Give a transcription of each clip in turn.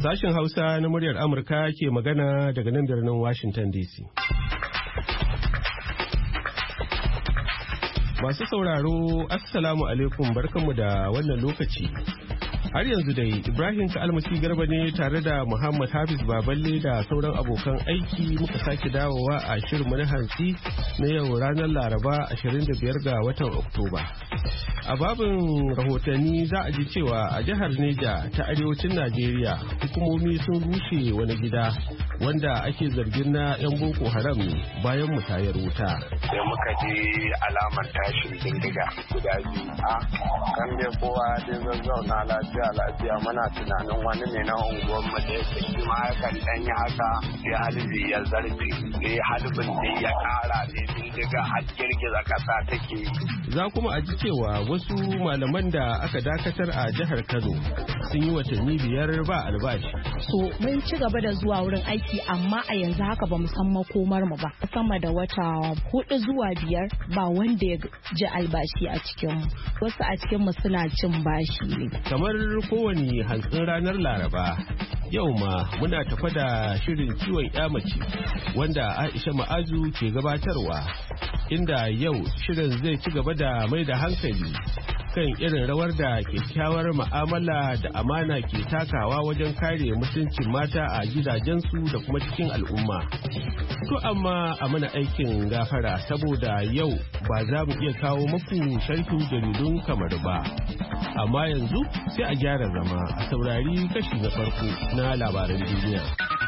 Sashen Hausa na muryar Amurka ke magana daga nan birnin Washington DC. Masu sauraro, Assalamu alaikum, barkanmu da wannan lokaci. Har yanzu dai Ibrahim Ka'almasi Garba ne tare da Muhammad Hafiz Baballe da sauran abokan aiki muka sake dawowa a shirinmu na hantsi na yau ranar Laraba 25 ga watan Oktoba. A babin rahotanni za a ji cewa a jihar Neja ta arewacin Najeriya hukumomi sun rushe wani gida wanda ake zargin na 'yan Boko Haram ne bayan musayar wuta. Sai muka ji alamar tashin bindiga guda biyu. Kan dai kowa dai zazzauna lafiya muna tunanin wani ne na unguwar mu da yake shi ma yakan dan yi haka sai halibi ya zarce sai halibin da ya kara ne bindiga har girgiza kasa take. Za kuma a ji cewa wasu malaman da aka dakatar a jihar Kano sun yi watanni 5 ba albashi. So mun ci gaba da zuwa wurin aiki amma a yanzu haka ba mu san makomar mu ba. Sama da wata 4 zuwa 5 ba wanda ya ji albashi a cikin mu. Wasu a cikin mu suna cin bashi ne. Kamar kowane hantsin ranar Laraba, yau ma muna tafa da shirin ciwon mace wanda Aisha Ma'azu ke gabatarwa, inda yau shirin zai ci gaba da mai da hankali kan irin rawar da kyakkyawar mu'amala da amana ke takawa wajen kare mutuncin mata a gidajensu da kuma cikin al'umma. To amma a mana aikin gafara saboda yau ba za mu iya kawo muku sharhin jaridun kamar ba. Amma yanzu sai a gyara zama a saurari kashi na farko na labaran duniya.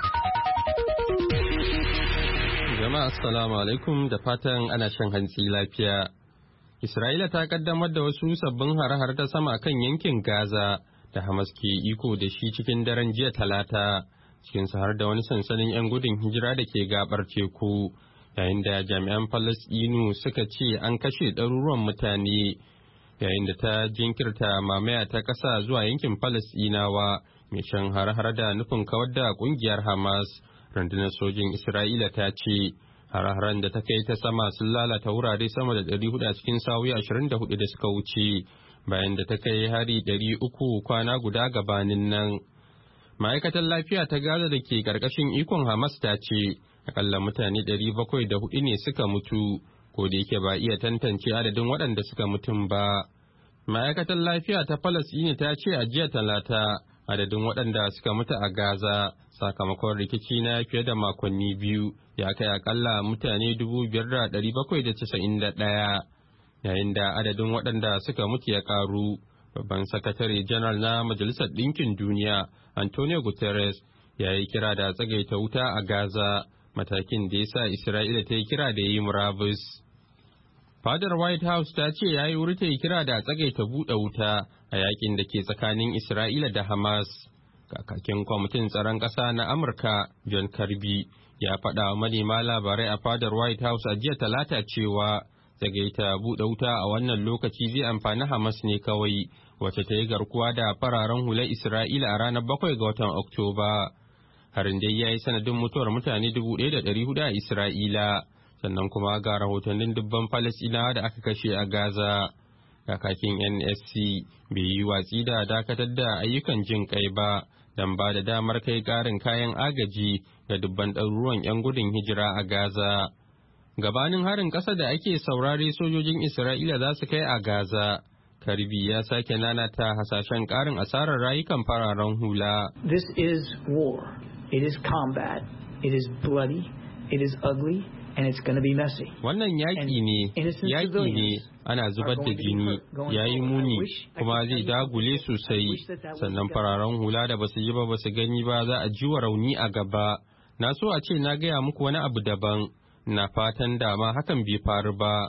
Jama'a assalamu alaikum da fatan ana shan hantsi lafiya. Isra'ila ta kaddamar da wasu sabbin hare-hare ta sama kan yankin Gaza da Hamas ke iko da shi cikin daren jiya Talata, cikin har da wani sansanin 'yan gudun hijira da ke gabar teku, yayin da jami'an Falasɗinu suka ce an kashe ɗaruruwan mutane, yayin da ta jinkirta mamaya ta ƙasa zuwa yankin Falasɗinawa mai shan hare-hare da nufin kawar da ƙungiyar Hamas. Rundunar sojin Isra'ila ta ce hare-haren da ta kai ta sama sun lalata wurare sama da 400 a cikin sa'o'i 24 da suka wuce, bayan da ta kai hari 300 kwana guda gabanin nan. Ma'aikatar lafiya ta Gaza da ke ƙarƙashin ikon Hamas ta ce akalla mutane 704 ne suka mutu, ko da yake ba iya tantance adadin waɗanda suka mutum ba. Ma'aikatar lafiya ta Falasɗini ta ce a jiya Talata adadin waɗanda suka mutu a Gaza sakamakon rikici na fiye da makonni 2 ya kai akalla mutane 5,791, yayin da adadin waɗanda suka mutu ya ƙaru. Babban sakatare janar na Majalisar Ɗinkin Duniya Antonio Guterres ya yi kira da tsagaita wuta a Gaza, matakin da ya sa Isra'ila ta yi kira da yi murabus. Fadar White House ta ce ya yi wuri ta yi kira da tsagaita buɗe wuta a yakin da ke tsakanin Isra'ila da Hamas. Kakakin kwamitin tsaron ƙasa na Amurka John Kirby ya faɗa wa manema labarai a fadar White House a jiya Talata cewa tsagaita buɗe wuta a wannan lokaci zai amfani Hamas ne kawai, wacce ta yi garkuwa da fararen hular Isra'ila a ranar 7 ga watan Oktoba. Harin dai ya yi sanadin mutuwar mutane 1,400 a Isra'ila, sannan kuma ga rahotannin dubban Falasɗinawa da aka kashe a Gaza. Kakakin NSC bai yi watsi da dakatar da ayyukan jin kai ba don ba da damar kai ƙarin kayan agaji ga dubban ɗaruruwan 'yan gudun hijira a Gaza. Gabanin harin ƙasa da ake saurare sojojin Isra'ila za su kai a Gaza, Karbi ya sake nanata hasashen ƙarin asarar rayukan fararen hula. This is war. It is combat. It is bloody. It is ugly. And it's going to be messy. Wannan yaƙi ne, ana zubar da jini, yayi muni, kuma zai dagule sosai, sannan fararen hula da basu ji ba basu gani ba za a ji wa rauni a gaba. Na so a ce na gaya muku wani abu daban, na fatan dama hakan bai faru ba.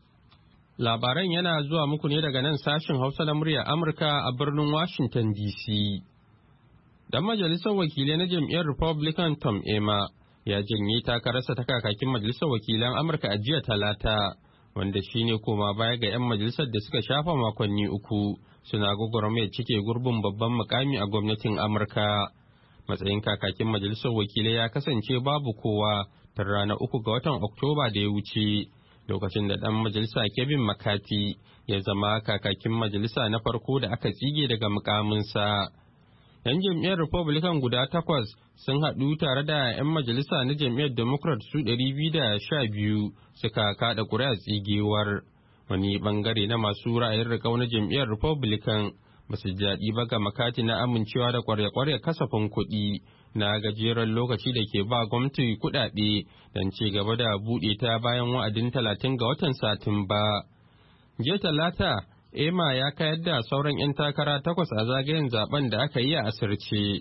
Labaran yana zuwa muku ne daga nan sashin Hausa na murya Amurka a birnin Washington DC. Dan majalisar wakilai na jam'iyyar Republican Tom Emmer ya janye takararsa ta kakakin majalisar wakilan Amurka a jiya Talata, wanda shine koma baya ga 'yan majalisar da suka shafa makonni 3 suna gwagwarmayar cike gurbin babban mukami a gwamnatin Amurka. Matsayin kakakin majalisar wakilai ya kasance babu kowa tun ranar 3 ga watan Oktoba da ya wuce, lokacin da ɗan majalisa Kevin McCarthy ya zama kakakin majalisa na farko da aka tsige daga mukaminsa. 'Yan jam'iyyar Republican guda 8 sun haɗu tare da 'yan majalisa na jam'iyyar Democrat su 212 suka kaɗa ƙuri'a tsigewar. Wani ɓangare na masu ra'ayin riƙau na jam'iyyar Republican ba su jaɗi ba ga makati na amincewa da ƙwarya-ƙwarya kasafin kuɗi na gajeren lokaci da ke ba gwamnati kuɗaɗe don ci gaba da buɗe ta bayan wa'adin 30 ga watan Satumba. Jiya Talata, Ema ya kayar da sauran 'yan takara 8 a zagayen zaben da aka yi a asirce.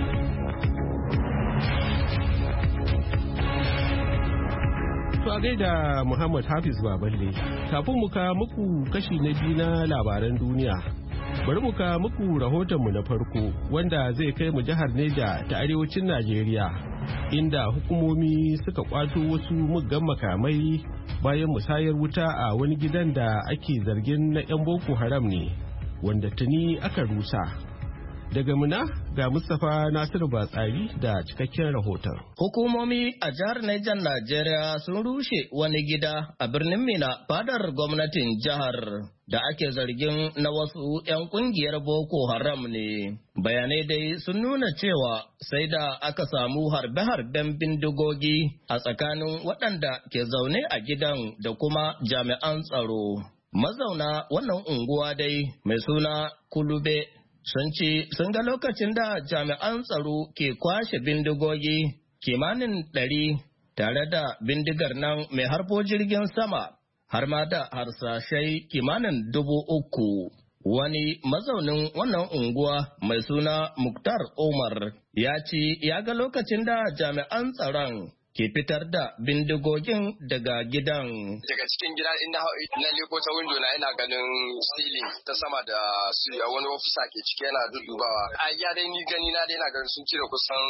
To a gaida Muhammad Hafiz Baballe, kafin muka muku kashi na biyu na labaran duniya. Bari muka muku rahotonmu na farko wanda zai kai mu jihar Neja ta arewacin Najeriya, inda hukumomi suka kwato wasu muggan makamai bayan musayar wuta a wani gidan da ake zargin na 'yan Boko Haram ne, wanda tuni aka rusa. Daga Mina ga Mustapha Nasiru Batsari da cikakken rahoton. Hukumomi a jihar Niger Najeriya sun rushe wani gida a birnin Mina fadar gwamnatin jihar da ake zargin na wasu 'yan kungiyar Boko Haram ne. Bayanai dai sun nuna cewa sai da aka samu harbe-harben bindigogi a tsakanin waɗanda ke zaune a gidan da kuma jami'an tsaro. Mazauna wannan unguwa dai mai suna Kulube sun ce sun ga lokacin da jami'an tsaro ke kwashe bindigogi kimanin 100 tare da bindigar nan mai harbo jirgin sama har ma da harsashai kimanin 3,000. Wani mazaunin wannan unguwa mai suna Muktar Umar ya ce ya ga lokacin da jami'an tsaron ke fitar da bindigogin daga gidan. Daga cikin gida inda na leko ta windo na ina ganin ceiling ta sama da wani ofisa ke ciki yana dudubawa. A ya dai ni gani na dai na ganin sun cire kusan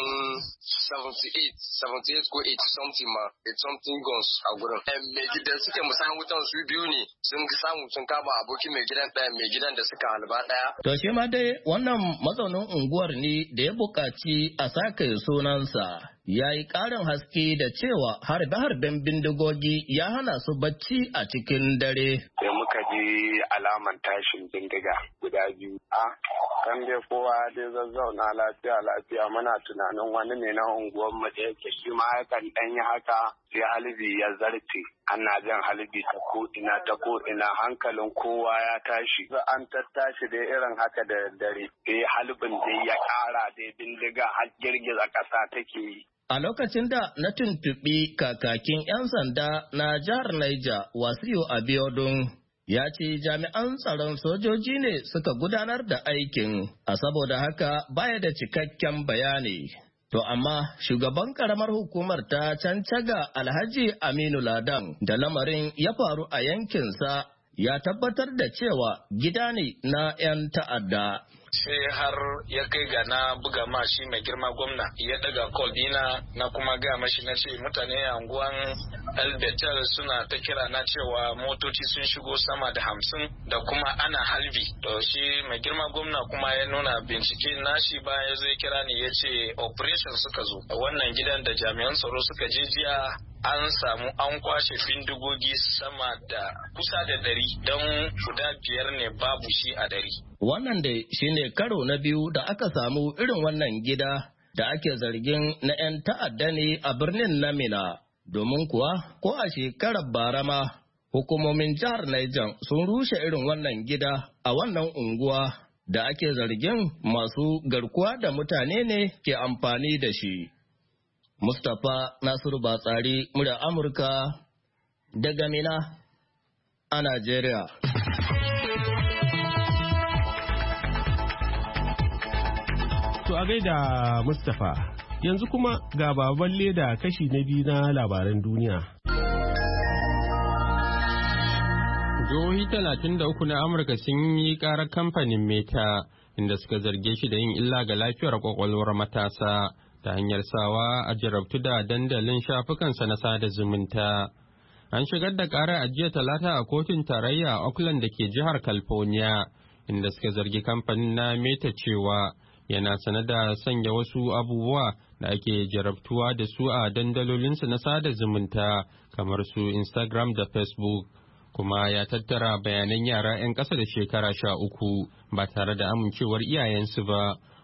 78 ko 80 something ma. 80 guns a gurin. Mai gidan suke musamman wutan su biyu ne sun samu sun kama abokin mai gidan ɗaya mai gidan da suka halba ɗaya. To shi ma dai wannan mazaunin unguwar ne da ya buƙaci a sake sunansa. Ya yi ƙarin haske da cewa harbe-harben bindigogi ya hana su bacci a cikin dare. Sai muka ji alaman tashin bindiga guda biyu. Kan dai kowa dai zazzauna lafiya muna tunanin wani ne na unguwar mu da yake shi ma yakan ɗan yi haka sai halibi ya zarce. Ana jan halibi ta ko'ina hankalin kowa ya tashi. An tattashi dai irin haka da dare. Sai halibin dai ya ƙara dai bindiga har girgiza ƙasa take yi. A lokacin da na tuntuɓi kakakin 'yan sanda na jihar Niger, Wasiu Abiodun, ya ce jami'an tsaron sojoji ne suka gudanar da aikin, a saboda haka baya da cikakken bayani. To amma shugaban karamar hukumar ta Cancaga Alhaji Aminu Ladan da lamarin ya faru a yankinsa ya tabbatar da cewa gida ne na 'yan ta'adda. Sai har ya kai ga na buga ma shi mai girma gwamna ya daga call dina na kuma ga mashi na ce mutane a unguwan Albetel suna ta kira na cewa motoci sun shigo sama da 50 da kuma ana halbi. To shi mai girma gwamna kuma ya nuna bincike nashi bayan ya zo ya kira ni ya ce operation suka zo. Wannan gidan da jami'an tsaro suka je jiya an samu an kwashe bindigogi sama da kusa da 100 don guda 5 ne babu shi a 100. Wannan dai shine karo na biyu da aka samu irin wannan gida da ake zargin na 'yan ta'adda ne a birnin na Mina. Domin kuwa ko a shekarar bara ma hukumomin jihar Niger sun rushe irin wannan gida a wannan unguwa da ake zargin masu garkuwa da mutane ne ke amfani da shi. Mustapha Nasiru Batsari, murya Amurka daga Mina a Najeriya. To a gaida Mustapha, yanzu kuma ga baban leda kashi na biyu na labaran duniya. Jihohi 33 na Amurka sun yi karar kamfanin Meta inda suka zarge shi da yin illa ga lafiyar kwakwalwar matasa ta hanyar sawa a jarabtu da dandalin shafukansa na sada zumunta. An shigar da karar a jiya Talata a kotun tarayya a Oakland da ke jihar California, inda suka zargi kamfanin na Meta cewa yana sane da sanya wasu abubuwa da ake jarabtuwa da su a dandalolinsa na sada zumunta kamar su Instagram da Facebook, kuma ya tattara bayanan yara 'yan ƙasa da shekara 13 ba tare da amincewar iyayensu ba,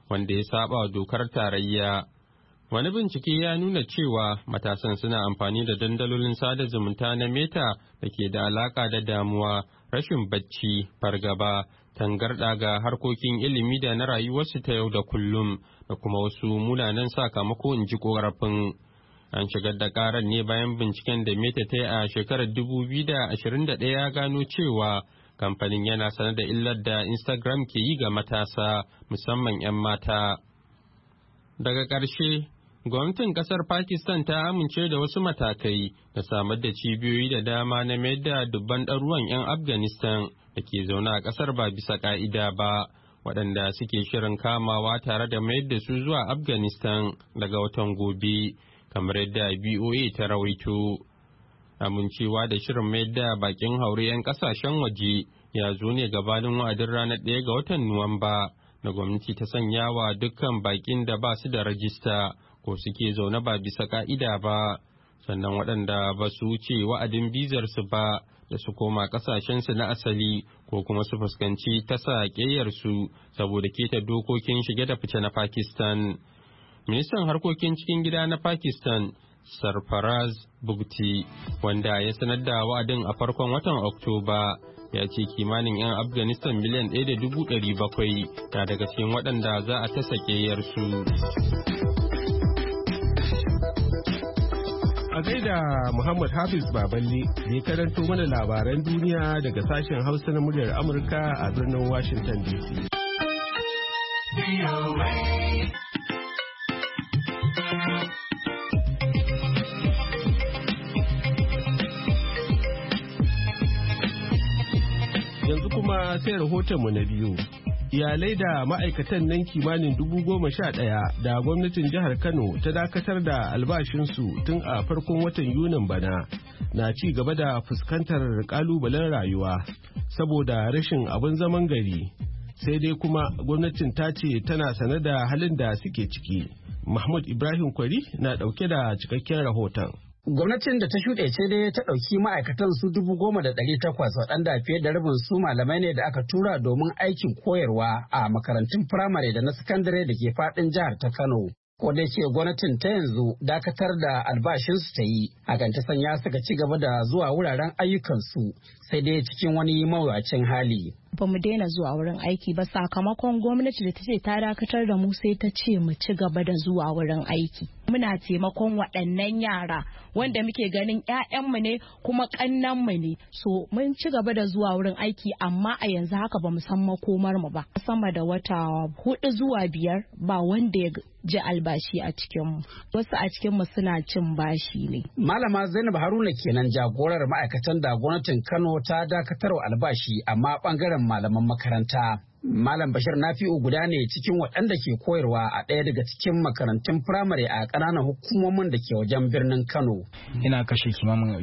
wanda ya saba dokar tarayya. Wani bincike ya nuna cewa matasan suna amfani da dandalolin sada zumunta na Meta da ke da alaka da damuwa, rashin bacci, fargaba, tangarɗa ga harkokin ilimi da na rayuwarsu ta yau da kullum da kuma wasu munanan sakamako, in ji korafin. An shigar da karar ne bayan binciken da Meta ta yi a shekarar 2021 ya gano cewa kamfanin yana sanar da illar da Instagram ke yi ga matasa, musamman 'yan mata. Daga ƙarshe, gwamnatin ƙasar Pakistan ta amince da wasu matakai da samar da cibiyoyi da dama na mayar da dubban ɗaruwan 'yan Afghanistan da ke zaune a ƙasar ba bisa ƙa'ida ba, waɗanda suke shirin kamawa tare da mayar da su zuwa Afghanistan daga watan gobe, kamar yadda BOA ta rawaito. Amincewa da shirin mayar da bakin haure 'yan ƙasashen waje ya zo ne gabanin wa'adin ranar 1 ga watan Nuwamba da gwamnati ta sanya wa dukkan bakin da ba su da rajista ko suke zaune ba bisa ka'ida ba, sannan waɗanda ba su wuce wa'adin bizarsu ba da su koma ƙasashensu na asali ko kuma su fuskanci tasa ƙeyarsu saboda keta dokokin shige da fice na Pakistan. Ministan harkokin cikin gida na Pakistan, Sarfaraz Bugti, wanda ya sanar da wa'adin a farkon watan Oktoba, ya ce kimanin 'yan Afghanistan miliyan 1.700 na daga cikin waɗanda za a tasa ƙeyarsu. A gaida Muhammad Hafiz Baballe da ya karanto mana labaran duniya daga sashen Hausa na muryar Amurka a birnin Washington DC. Yanzu kuma sai rahotonmu na biyu. Iyalai da ma'aikatan nan kimanin 11,000 da gwamnatin jihar Kano ta dakatar da albashinsu tun a farkon watan Yunin bana na ci gaba da fuskantar kalubalen rayuwa saboda rashin abin zaman gari. Sai dai kuma gwamnatin ta ce tana sane da halin da suke ciki. Mahmud Ibrahim Kwari na ɗauke da cikakken rahoton. Gwamnatin da ta shuɗe ce dai ta ɗauki ma'aikatan su 10,800 waɗanda fiye da rabin su malamai ne da aka tura domin aikin koyarwa a makarantun firamare da na sakandare da ke faɗin jihar ta Kano. Ko da yake gwamnatin ta yanzu dakatar da albashinsu ta yi, hakan ta sanya suka ci gaba da zuwa wuraren ayyukansu sai dai cikin wani mawuyacin hali. Ba mu daina zuwa wurin aiki ba sakamakon gwamnati da ta ce ta dakatar da mu sai ta ce mu ci gaba da zuwa wurin aiki. Muna taimakon waɗannan yara wanda muke ganin 'ya'yanmu ne kuma ƙannanmu ne. So mun ci gaba da zuwa wurin aiki amma a yanzu haka ba mu san makomar mu ba. Sama da wata 4 zuwa 5 ba wanda ya ji albashi a cikinmu. Wasu a cikinmu suna cin bashi ne. Malama Zainab Haruna kenan jagorar ma'aikatan da gwamnatin Kano ta dakatarwa albashi amma bangaren malaman makaranta. Malam Bashir Nafi'u guda ne cikin waɗanda ke koyarwa a ɗaya daga cikin makarantun firamare a ƙananan hukumomin da ke wajen birnin Kano. Ina kashe kimanin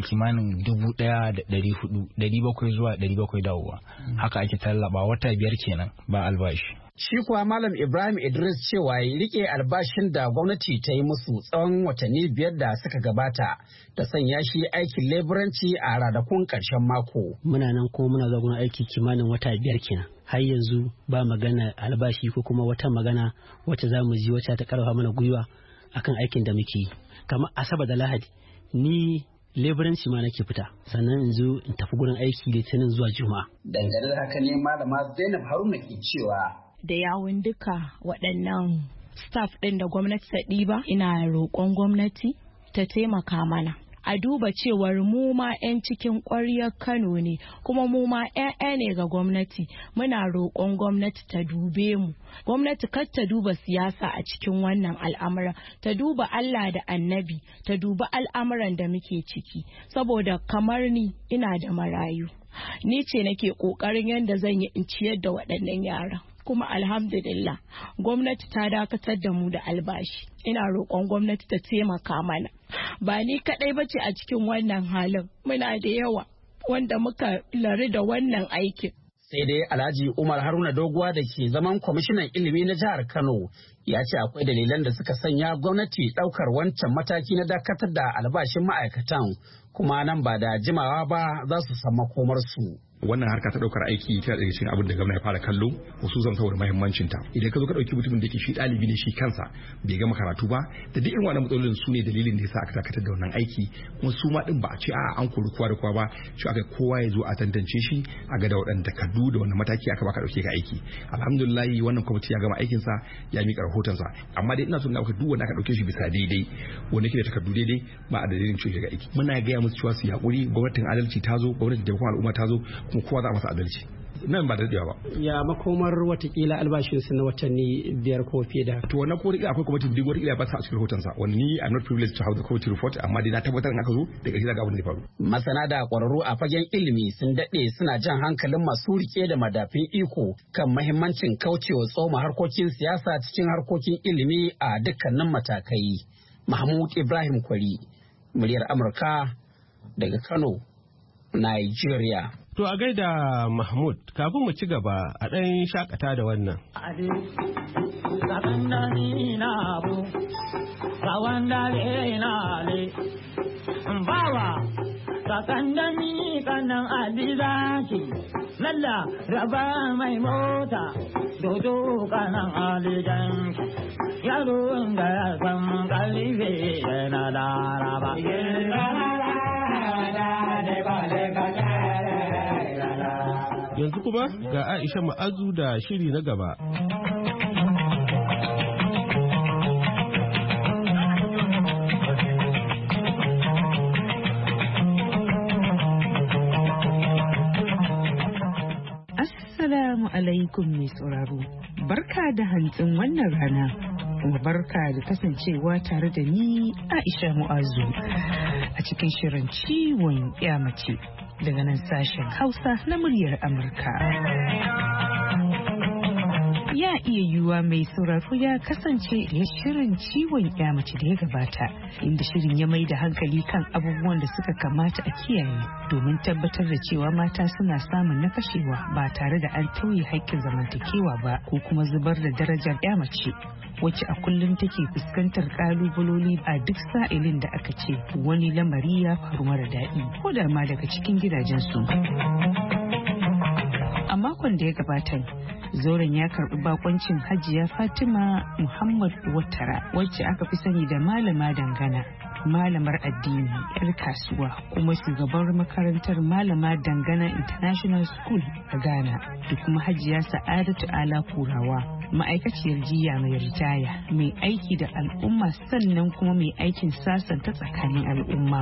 1,400, 700 zuwa 700 dawowa. Haka ake tallaba wata 5 kenan ba albashi. Shi kuwa Malam Ibrahim Idris cewa ya rike albashin da gwamnati ta yi musu tsawon watanni 5 da suka gabata da sanya shi aikin leburanci a ranakun ƙarshen mako. Muna nan kuma muna zagon aiki kimanin wata 5 kenan. Har yanzu ba magana albashi ko kuma wata magana wacce za mu ji wacce ta karfa mana gwiwa akan aikin da muke yi. Kamar Asabar da Lahadi ni leburanci ma nake fita sannan in zo in tafi gurin aiki Litinin zuwa Juma'a. Dangane da haka ne Malama Zainab Haruna ke cewa da yawun duka waɗannan staff ɗin da gwamnati ta ɗiba ina roƙon gwamnati ta taimaka mana a duba cewar mu ma 'yan cikin ƙwaryar Kano ne kuma mu ma 'ya'ya ne ga gwamnati. Muna roƙon gwamnati ta dube mu. Gwamnati kar ta duba siyasa a cikin wannan al'amura, ta duba Allah da Annabi, ta duba al'amuran da muke ciki. Saboda kamar ni ina da marayu, ni ce nake ƙoƙarin yadda zan yi in ciyar da waɗannan yaran. Kuma alhamdulillah gwamnati ta dakatar da mu da albashi. Ina roƙon gwamnati ta taimaka mana. Ba ni kaɗai bace a cikin wannan halin, muna da yawa wanda muka lari da wannan aikin. Sai dai Alhaji Umar Haruna Doguwa da ke zaman kwamishinan ilimi na jihar Kano ya ce akwai dalilan da suka sanya gwamnati ɗaukar wancan mataki na dakatar da albashin ma'aikatan, kuma nan ba da jimawa ba za su san makomarsu. Wannan harka ta daukar aiki ta daga cikin abin da gwamnati ya fara kallo, hususan saboda muhimmancin ta. Idan ka zo ka dauki mutumin da yake shi dalibi ne shi kansa bai gama karatu ba, da duk irin wannan matsalolin su ne dalilin da yasa aka dakatar da wannan aiki, kuma su ma din ba a ce an kori kowa da kowa ba, shi aka kowa ya zo a tantance shi a ga da waɗanda takardu da wannan mataki aka baka dauke ka aiki. Alhamdulillah wannan kwamiti ya gama aikin sa ya mika rahoton sa, amma dai ina so na duk wanda aka dauke shi bisa daidai, wanda yake da takardu daidai ba a dalilin cewa ga aiki. Muna ga musu cewa su hakuri, gwamnatin adalci ta zo, gwamnatin taimakon al'umma ta zo, kuma kowa za a masa adalci nan ba da daɗewa ba. Ya makomar watakila albashinsu na watanni 5 ko fiye da. To wannan ko akwai kwamitin duk wata ba sa a cikin rahotonsa, wani ni I'm not privileged to have the committee report, amma dai na tabbatar in aka zo da ƙarshe ga abin da ya faru. Masana da ƙwararru a fagen ilimi sun daɗe suna jan hankalin masu rike da madafin iko kan mahimmancin kaucewa tsoma harkokin siyasa cikin harkokin ilimi a dukkanin matakai. Mahmud Ibrahim Kwari, muryar Amurka daga Kano, Nigeria. To a gaida Mahmud, kafin mu ci gaba a ɗan shakata da wannan. Bawa, sakandami kanan alizaki, lalla raba mai mota, dodo kanan alijanki, yaro da ya san kalife yana laraba. Yanzu kuma ga Aisha Ma'azu da shiri na gaba. Assalamu alaikum mai sauraro. Barka da hantsin wannan rana. Kuma barka da kasancewa tare da ni Aisha Mu'azu a cikin shirin ciwon mace daga nan sashen Hausa na muryar Amurka. Ya iya yiwuwa mai sauraro ya kasance da shirin ciwon mace da ya gabata, inda shirin ya mai da hankali kan abubuwan da suka kamata a kiyaye domin tabbatar da cewa mata suna samun na kashewa ba tare da an tauye haƙƙin zamantakewa ba ko kuma zubar da darajar mace, wacce a kullum take fuskantar kalubaloli a duk sa'ilin da aka ce wani lamari ya faru mara daɗi ko da ma daga cikin gidajensu. A makon da ya gabata, zauren ya karbi bakoncin Hajiya Fatima Muhammad Watara, wacce aka fi sani da Malama Dangana, malamar addini, 'yar kasuwa, kuma shugabar makarantar Malama Dangana International School a Ghana, da kuma Hajiya Sa'adatu Ala Kurawa, ma'aikaciyar jiya mai ritaya, mai aiki da al'umma sannan kuma mai aikin sasanta tsakanin al'umma.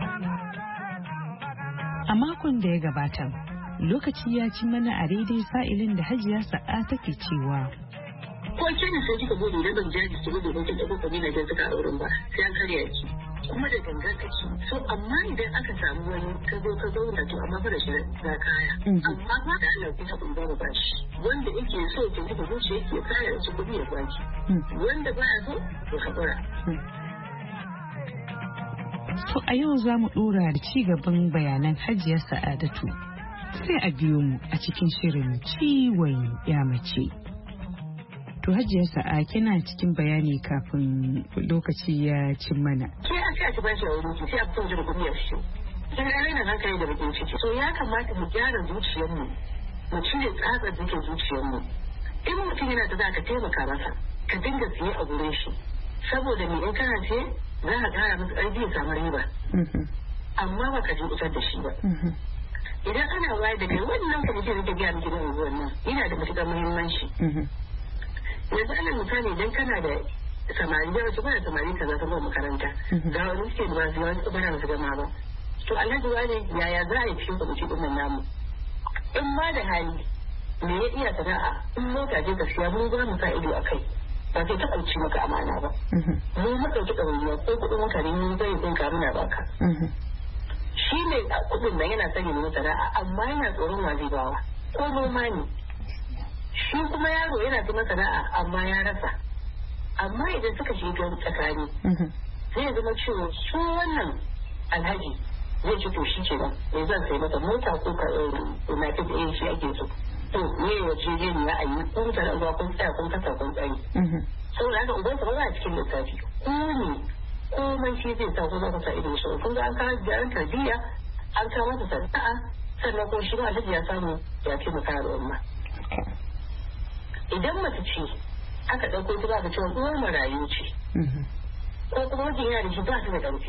A makon da ya gabata, lokaci ya ci mana a daidai sa'ilin da Hajiya Sa'a take cewa, ko kina sai kika bude da ban jaji ki bude kin dauko kabila da suka auren ba sai an karya ki kuma da gangan kake so, amma idan aka samu wani ka zo da to amma fara shi da kaya amma ba da Allah ku ta bamba ba shi wanda yake so ki duka zuciya yake kaya shi kudi ya baki wanda ba ya so to hakura. To a yau za mu dora da ci gaban bayanan Hajiya Sa'adatu. Sai a biyo mu a cikin shirin ciwon mace. To Hajiya Sa'a, kina cikin bayani kafin lokaci ya cin mana. Sai a ce a ba shi wuri sai a fito da kudi ya shi. Sai ga raina hankali da bakin ciki. So ya kamata mu gyara zuciyarmu. Mu cire tsatsar duka zuciyarmu. In mutum yana da za ka taimaka masa, ka dinga siye a gurin shi. Saboda me in kana ce za ka kara masa ƙarfi ya samu riba. Amma ba ka ji kusa da shi ba. Idan ana wayar da kai wannan kwamitin da biya miki da unguwar nan yana da matuƙar muhimmanci. Yanzu ana misali idan kana da samari da wasu bana samari kaza ta zuwa makaranta ga wani suke da basu yawan tsibira su gama ba. To alhaji wane yaya za a yi cikin kwamitin ɗin namu? In ma da hali me ya iya sana'a in mota ce ka siya mun za mu sa ido a kai. Ba zai taɓa ci maka amana ba. Mu maɗauki ɗawainiya ko kuɗin mutane mun zai ɗinka muna baka. Shi ne a kudin nan yana sanya nuna sana'a amma yana tsoron wa zai bawa ko noma ne. Shi kuma yaro yana zama sana'a amma ya rasa. Amma idan suka shiga tsakani zai zama cewa su wannan alhaji zai ci to shi ke nan ya zan sai mata mota ko ka united aid shi ake so. To ne wace je ne a yi kun tare da kun tsaya kun kasa kun tsari. saboda haka ubansa ba za a cikin lissafi ko ne komai shi zai sa ko za ku sa ido shi kun ga an kawo gyaran tarbiyya an kawo masa sana'a sannan ko shi ma alhaji ya samu ya taimaka da umma. Idan mace ce aka ɗauko ta za ka cewa uwar marayu ce ko kuma wajen yana da shi ba su da ƙarfi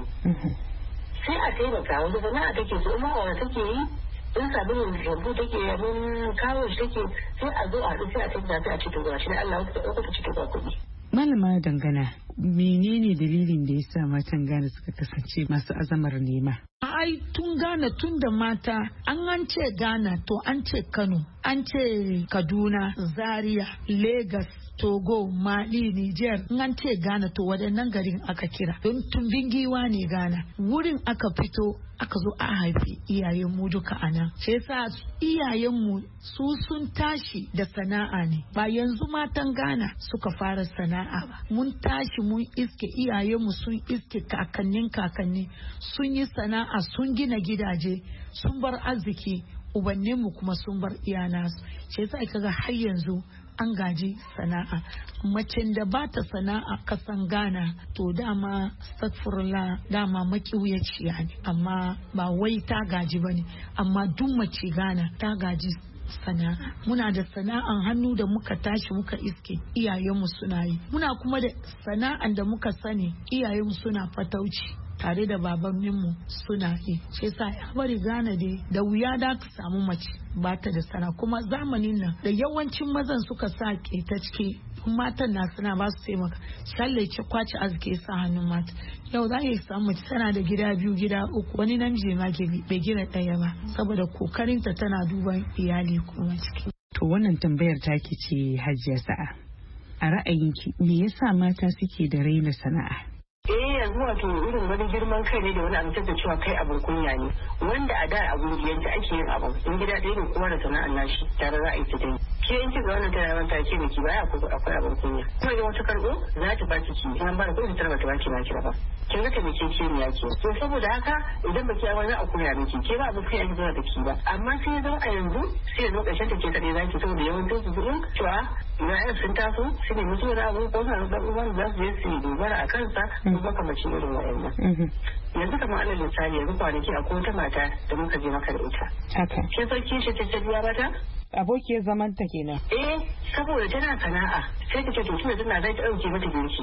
sai a taimaka wanda sana'a take so umma wanda take yi in sabon shabu take yamin kawo shi take sai a zo a haɗu sai a taimaka sai a ci tuba shi da Allah wata ɗauko ta ci tuba kuɗi. Malama Dangana, menene dalilin da ya sa matan Ghana suka kasance masu azamar nema? Ai tun Ghana tun da mata an ce Ghana to an ce Kano, an ce Kaduna, Zaria, Lagos, Togo, Mali, Niger, an ce Ghana to waɗannan garin aka kira. Don tumbin giwa ne Ghana. Wurin aka fito aka zo a haifi iyayenmu duka a nan. Sai sa iyayenmu su sun tashi da sana'a ne. Ba yanzu matan Ghana suka fara sana'a ba. Mun tashi mun iske iyayenmu sun iske kakanni sun yi sana'a sun gina gidaje sun bar arziki ubanninmu kuma sun bar iyanasu. Sai sa kaga har yanzu an gaji sana'a. Macen da ba ta sana'a kasan Ghana to dama astagfirullah dama makiwuyaciya ne amma ba wai ta gaji ba ne amma duk mace Ghana ta gaji sana'a. Muna da sana'an hannu da muka tashi muka iske iyayenmu suna yi, muna kuma da sana'an da muka sani iyayenmu suna fatauci tare da babanninmu suna yi. Shi sa ya bari Ghana dai da wuya da ka samu mace ba ta da sana kuma zamanin nan da yawancin mazan suka sa ke ta ciki matan na suna ba su taimaka shallace kwace arziki sa hannun mata. Yau za yi samu mace tana da gida biyu gida uku wani namiji ma ke bai gina ɗaya ba saboda kokarinta tana duban iyali kuma ciki. To wannan tambayar take ce Hajiya Sa'a, a ra'ayinki me yasa mata suke da raina sana'a? Yanzu wato irin wani girman kai ne da wani abu da cewa kai abin kunya ne wanda a da abin yadda ake yin abin in gida ɗaya ne kuma da sana'ar nashi tare za a yi ta dai ke in ci ga wannan tana yawan ta ce miki baya akwai abin kunya kuma idan wata karɓo za ta baki ki in ba da kuɗi ta bata baki ba ki ba kin ga taimake ke ne yake to saboda haka idan baki ya wani a kunya miki ke ba abin kunya ki da ki ba amma sai ya zama a yanzu sai ya zo ƙarshen ta ke kaɗai za ki saboda yawancin su kuɗin cewa na sun taso su ne mutu wani abu ko sa da uwan za su je su yi dogara a kansa ko makamacin irin wa'annan. Yanzu kamar alal misali yanzu kwanaki a wata mata da muka je maka da ita. Haka. Ke sarki ce ta biya mata? Abokiyar zaman ta kenan. Saboda tana sana'a sai ta ce to tuna tana zai ta ɗauke mata girki.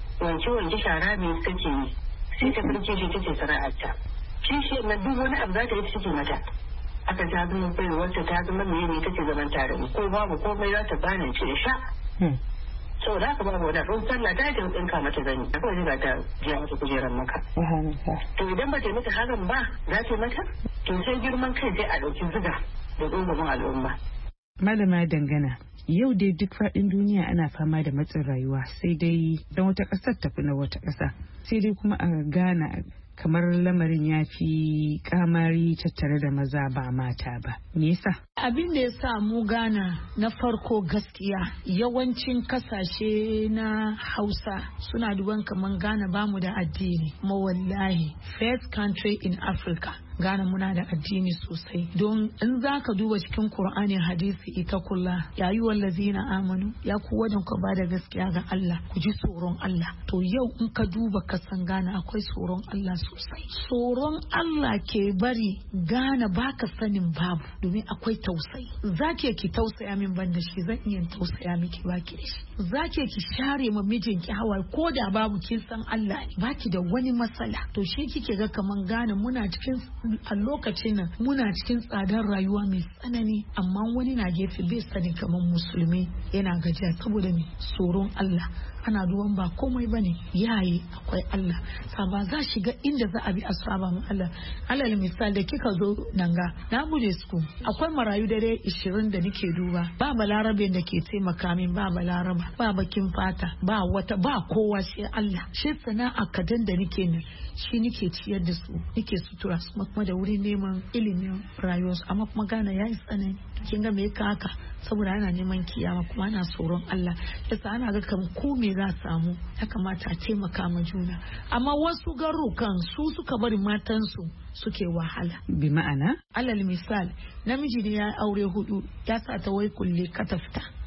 Wanke shara me take yi sai ta farke shi take sana'arta. Kishi na duk wani abu za ta yi take mata. Aka ta zama bai wacce ta zama mai ne take zaman tare ko babu komai za ta bani ce sha. Saboda haka babu wani ɗan sallah ta yi ɗinka mata zani a kawai za ta jiya mata kujerar maka. To idan ba ta mata hakan ba za ta mata to sai girman kai sai a ɗauki zuga da ɗungumin al'umma. Malama Dangana, yau dai duk faɗin duniya ana fama da matsin rayuwa sai dai don wata ƙasar tafi na wata ƙasa sai dai kuma a Ghana kamar lamarin ya fi kamari tattare da maza ba mata ba. Me yasa? Abin da ya sa mu Ghana na farko gaskiya yawancin kasashe na Hausa suna duban kamar Ghana bamu da addini. Ma wallahi first country in Africa. Ghana muna da addini sosai don in za ka duba cikin Qur'anin hadisi ita kulla ya yi wallazina amanu ya ku wajen ku ba da gaskiya ga Allah ku ji tsoron Allah. To yau in ka duba kasan Ghana akwai tsoron Allah sosai. Tsoron Allah ke bari Ghana baka sanin babu domin akwai tausayi. Zake ki tausaya min ban da shi zan iya tausaya miki baki da shi. Zake ki share ma mijinki hawaye ko da babu kin san Allah ne baki da wani matsala. To shi kike ga kaman Ghana muna cikin a lokacin nan muna cikin tsadar rayuwa mai tsanani amma wani na gefe bai sani kamar musulmi yana gajiya saboda mai tsoron Allah ana duban ba komai bane yayi akwai Allah ba za shiga inda za a bi a saba mu Allah. Alal misali da kika zo nan ga na bude su akwai marayu dare 20 da nake duba ba balarabe da ke taimaka min ba balaraba ba bakin fata ba wata ba kowa sai Allah shi sana'a kadan da nake ne shi nake ciyar da su nake sutura su kuma da wurin neman ilimin rayuwarsu amma kuma Ghana yayi tsanani kin ga me haka saboda ana neman kiyama kuma ana tsoron Allah yasa ana ga kan ko me za samu ya kamata a taimaka ma juna amma wasu garukan su suka bari matansu suke wahala. Bi ma'ana? Alal misal namiji ne ya aure 4 ya sa ta wai kulle ka tafta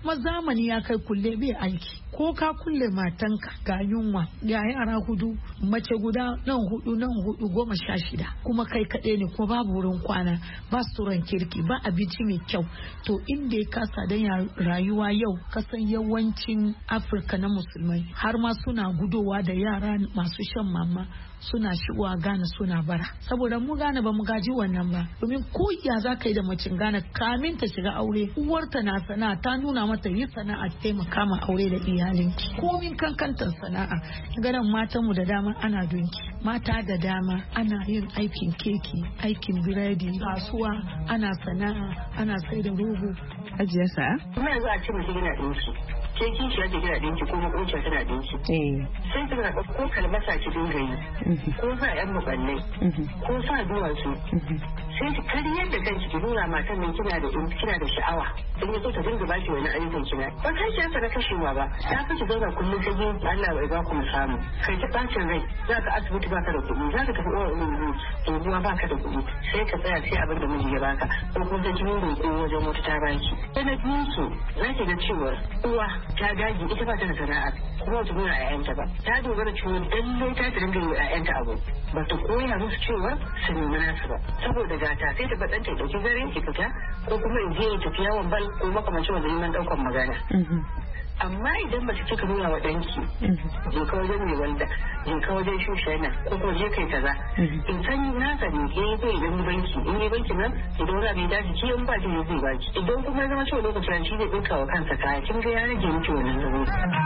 kuma zamani ya kai kulle bai aiki, ko ka kulle matanka ga yunwa ga yara 4 mace guda nan 4 16 kuma kai kaɗai ne kuma babu wurin kwana ba suran kirki ba abinci mai kyau. To inda ya kasa dan rayuwa yau kasan yawancin Afirka na musulmai har ma suna gudowa da yara masu shan mama suna shigowa Ghana suna bara, saboda mu Ghana ba mu gaji wannan ba. Domin ko ya za ka yi da macin Ghana kamin ta shiga aure uwarta na sana'a ta nuna mata yi sana'a taimaka ma aure da iyalinki komin kankantar sana'a. Ganin matan mu da dama ana dunki, mata da dama ana yin aikin keki, aikin biredi, kasuwa ana sana'a, ana sai da rogo. Hajiya Sa'a? Kuma yanzu a ce mutum yana dinki, ke kishi ya gina dinki ko makociya tana dinki. Sai ta ga ko kalmasa ki dinga yi, ko sa yan maballai, ko sa duwatsu. Sai ki kariyar da kanki ki nuna matan nan kina da sha'awa. In ya so ta dinga baki wani ayyukan kina. Ba kai ki na kashewa ba. Ta fi ki zauna kullum sai yin Allah bai ba ku mu samu. Kai ta bacin rai, za ka asibiti baka da kuɗi, za ka tafi unguwa baka da kuɗi. Sai ka tsaya sai abin da miji ya baka. Ko kuma sai kin roƙo wajen wata ta baki. Sai na biyu su za ki ga cewa uwa ta dage ita ba ta da sana'a kuma ta nuna ƴaƴanta ba. Ta dogara cewa lallai ta dinga yi ƴaƴanta abu. Ba ta koya musu cewa su nemi nasu ba. Saboda gata sai ta baɗanta ya ɗauki zaren ki fita ko kuma in je ya tafi yawon bal ko makamancin wanda neman ɗaukan magana. Amma idan ba su cika nuna wa ɗanki je ka wajen mai wanda je ka wajen shushana ko kuma je kai kaza in san na sani ke yi kai idan banki in yi banki nan idan wani abin daji ki in ba ki zai baki idan kuma zama cewa lokacin shi zai ɗauka wa kansa kaya kin ga ya rage miki wannan zama.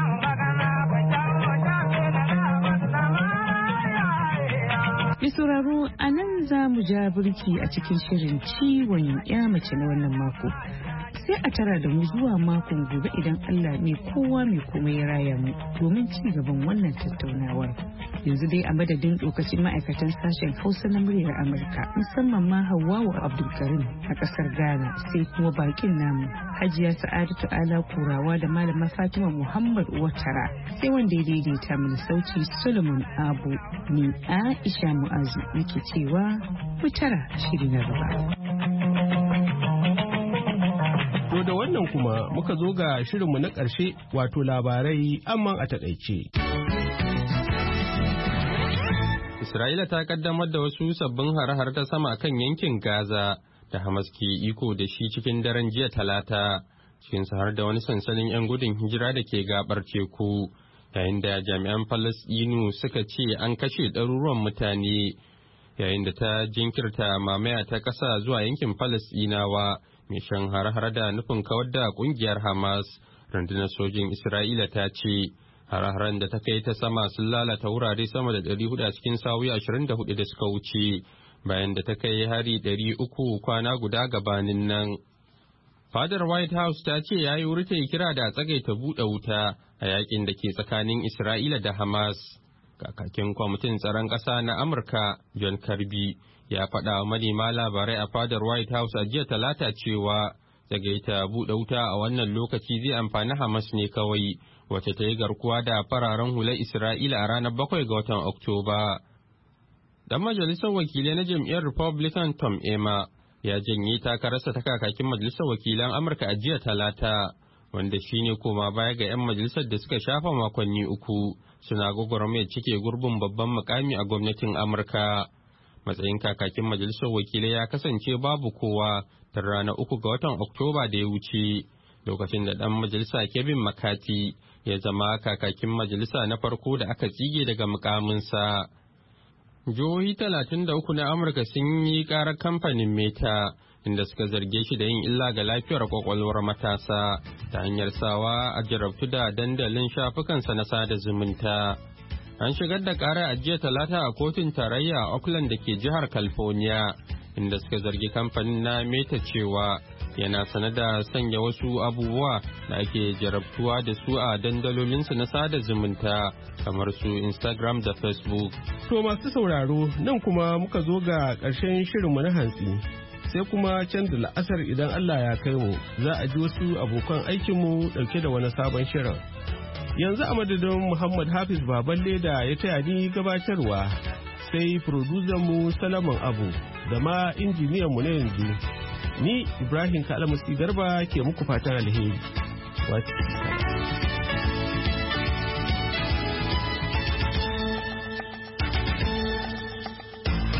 Mai sauraro a nan za mu ja birki a cikin shirin ciwon ya mace na wannan mako. Sai a tara da mu zuwa makon gobe idan Allah ne kowa mai komai ya raya mu domin ci gaban wannan tattaunawar. Yanzu dai a madadin lokacin ma'aikatan sashen Hausa na muryar Amurka musamman ma Hawwa Abdulkarim a kasar Ghana sai kuma bakin namu Hajiya Sa'adatu Ala Kurawa da Malama Fatima Muhammad Watara sai wanda ya daidaita mana sauti Solomon Abu ni Aisha Mu'azu nake cewa mu tara shiri na gaba. To da wannan kuma muka zo ga shirinmu na ƙarshe wato labarai amma a taƙaice. Isra'ila ta kaddamar da wasu sabbin hare-hare ta sama kan yankin Gaza da Hamas ke iko da shi cikin daren jiya Talata, cikin har da wani sansanin 'yan gudun hijira da ke gabar teku, yayin da jami'an Falasɗinu suka ce an kashe ɗaruruwan mutane, yayin da ta jinkirta mamaya ta ƙasa zuwa yankin Falasɗinawa mai shan hare-hare da nufin kawar da ƙungiyar Hamas. Rundunar sojin Isra'ila ta ce hare-haren da ta kai ta sama sun lalata wurare sama da 400 a cikin sa'o'i 24 da suka wuce, bayan da ta kai hari 300 kwana guda gabanin nan. Fadar White House ta ce ya yi wuri ta kira da tsagaita buɗe wuta a yakin da ke tsakanin Isra'ila da Hamas. Kakakin kwamitin tsaron ƙasa na Amurka, John Kirby, ya faɗa wa manema labarai a fadar White House a jiya Talata cewa tsagaita buɗe wuta a wannan lokaci zai amfani Hamas ne kawai, wacce ta yi garkuwa da fararen hular Isra'ila a ranar 7 ga watan Oktoba. Dan majalisar wakilai na jam'iyyar Republican Tom Emmer ya janye takararsa ta kakakin majalisar wakilan Amurka a jiya Talata, wanda shine koma baya ga 'yan majalisar da suka shafa makonni 3 suna gwagwarmayar cike gurbin babban mukami a gwamnatin Amurka. Matsayin kakakin majalisar wakilai ya kasance babu kowa tun ranar 3 ga watan Oktoba da ya wuce, lokacin da dan majalisa Kevin McCarthy ya zama kakakin majalisa na farko da aka tsige daga mukaminsa. Jihohi 33 na Amurka sun yi karar kamfanin Meta, inda suka zarge shi da yin illa ga lafiyar kwakwalwar matasa ta hanyar sawa a jarabtu da dandalin shafukansa na sada zumunta. An shigar da ƙara a jiya Talata a kotun tarayya a Oakland da ke jihar California, inda suka zargi kamfanin na Meta cewa yana sane da sanya wasu abubuwa da ake jarabtuwa da su a dandalolinsu na sada zumunta kamar su Instagram da Facebook. To masu sauraro nan kuma muka zo ga ƙarshen shirinmu na hantsi. Sai kuma can da la'asar idan Allah ya kai mu za a ji wasu abokan aikinmu ɗauke da wani sabon shirin. Yanzu a madadin Muhammad Hafiz Baballe da ya taya ni gabatarwa sai mu Salaman Abu da ma injiniyanmu na yanzu. Ni Ibrahim Kalamusi Garba ke muku fatan alheri. What?